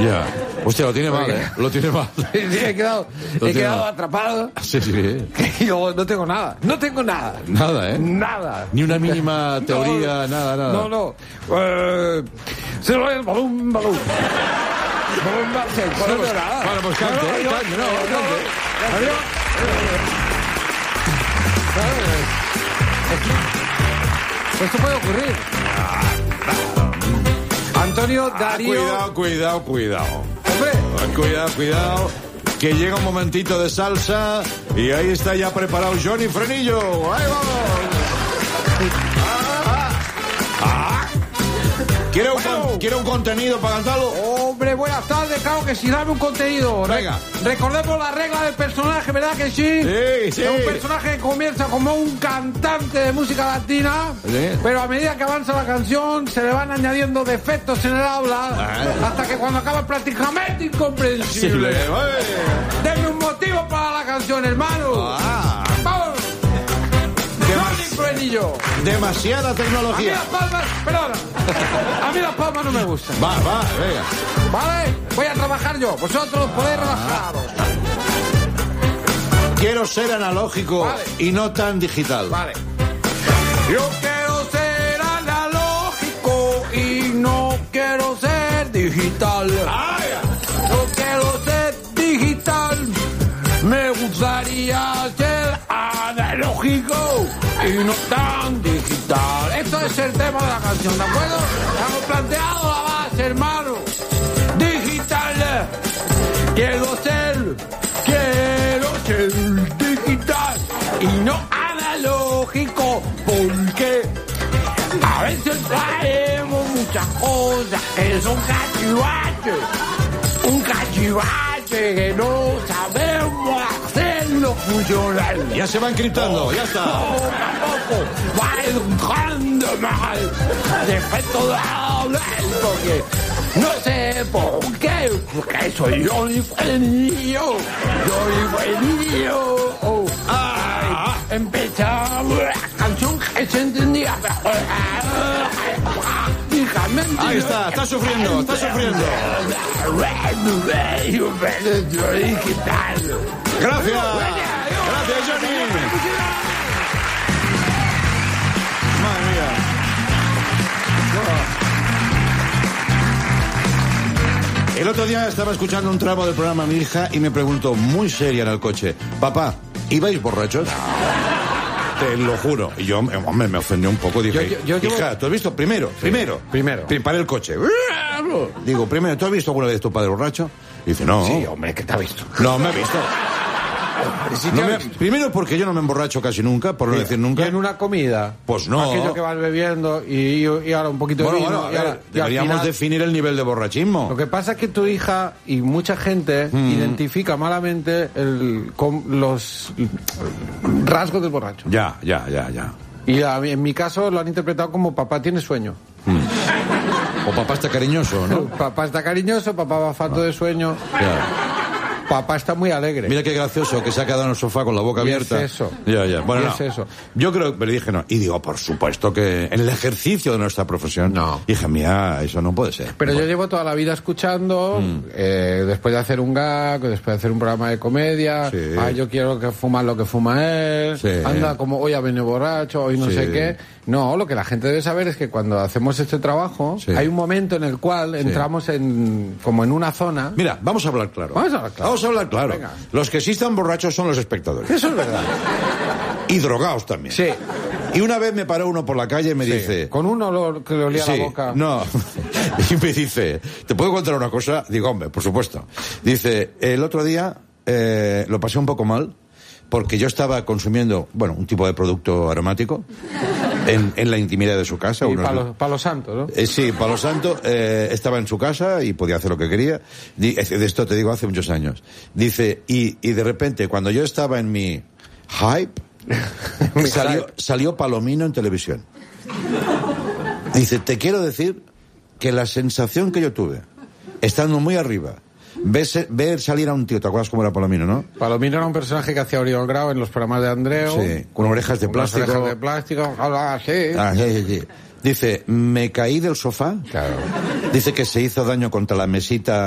Ya. Hostia, lo tiene mal, ¿eh? Lo tiene mal. He quedado atrapado. Sí, sí. Yo no tengo nada. No tengo nada. Nada, ¿eh? Nada. Ni una mínima teoría, nada. No. Se lo el balón. Balón Barcel. No tengo nada. Bueno, pues cante. Adiós. Esto puede ocurrir. Antonio Darío. Cuidado. Hombre. Cuidado. Que llega un momentito de salsa y ahí está ya preparado Johnny Frenillo. ¡Ahí vamos! ¿Quiere un contenido para cantarlo? Hombre, buenas tardes, claro que sí, dame un contenido. Venga. Recordemos la regla del personaje, ¿verdad que sí? Sí. Es un personaje que comienza como un cantante de música latina, Sí. pero a medida que avanza la canción se le van añadiendo defectos en el habla, hasta que cuando acaba es prácticamente incomprensible. Denme un motivo para la canción, hermano. ¡Vamos! Johnny Frenillo. Demasiada tecnología. A mí las palmas no me gustan. Va, venga. ¿Vale? Voy a trabajar yo. Vosotros podéis relajaros. Quiero ser analógico y no tan digital. Vale. Yo quiero ser analógico y no quiero ser digital. Yo quiero ser digital. Me gustaría ser analógico y no tan digital. Esto es el tema de la canción, ¿de acuerdo? Hemos planteado la base, hermano. Digital. Quiero ser digital y no analógico, porque a veces traemos muchas cosas que son cachivaches. Un cachivache que no sabemos hacerlo funcional. Ya se va encriptando, ya está. Poco a poco va educando mal. Defecto de hablar, porque no sé por qué, porque soy Johnny Frenillo. Empezamos la canción que se entendía mejor. Ahí está sufriendo. Gracias, Johnny. Madre mía. El otro día estaba escuchando un tramo del programa a mi hija y me preguntó muy seria en el coche: papá, ¿ibais borrachos? Te lo juro. Y yo, hombre, me ofendió un poco. Dije, hija, ¿tú has visto? Primero. Paré el coche. Digo, primero, ¿tú has visto alguna vez tu padre borracho? Y dice, no. Sí, hombre, ¿qué te ha visto? No, me ha visto. Primero porque yo no me emborracho casi nunca, por no decir nunca. ¿Y en una comida? Pues no. Aquello que vas bebiendo y ahora un poquito de vino. Deberíamos definir el nivel de borrachismo. Lo que pasa es que tu hija y mucha gente identifica malamente los rasgos del borracho. Ya. Y en mi caso lo han interpretado como papá tiene sueño. O papá está cariñoso, ¿no? Papá está cariñoso, papá va falto de sueño. Ya. Papá está muy alegre. Mira qué gracioso que se ha quedado en el sofá con la boca abierta. Es eso. Ya. Bueno, no. Es eso. Yo creo que le dije no. Y digo, por supuesto que en el ejercicio de nuestra profesión. No. Hija mía, eso no puede ser. Pero yo llevo toda la vida escuchando, después de hacer un gag, después de hacer un programa de comedia, Sí. Yo quiero que fuma lo que fuma él, Sí. anda como hoy ha venido borracho, hoy no Sí. sé qué. No, lo que la gente debe saber es que cuando hacemos este trabajo, Sí. hay un momento en el cual entramos como en una zona. Mira, vamos a hablar claro. Vamos a hablar claro. Venga. Los que sí están borrachos son los espectadores. Eso es verdad. Y drogados también. Sí. Y una vez me paró uno por la calle y me dice... Con un olor que le olía la boca. No. Y me dice, ¿te puedo contar una cosa? Digo, hombre, por supuesto. Dice, el otro día lo pasé un poco mal porque yo estaba consumiendo, un tipo de producto aromático en la intimidad de su casa. Y Palo Santo, ¿no? Sí, Palo Santo estaba en su casa y podía hacer lo que quería. De esto te digo hace muchos años. Dice, y de repente, cuando yo estaba en mi hype, salió Palomino en televisión. Dice, te quiero decir que la sensación que yo tuve, estando muy arriba, ver salir a un tío, ¿te acuerdas cómo era Palomino, no? Palomino era un personaje que hacía Oriol Grau en los programas de Andreu. Sí, con orejas de plástico. Con orejas de plástico, hablaba así. Sí. Dice, me caí del sofá. Claro. Dice que se hizo daño contra la mesita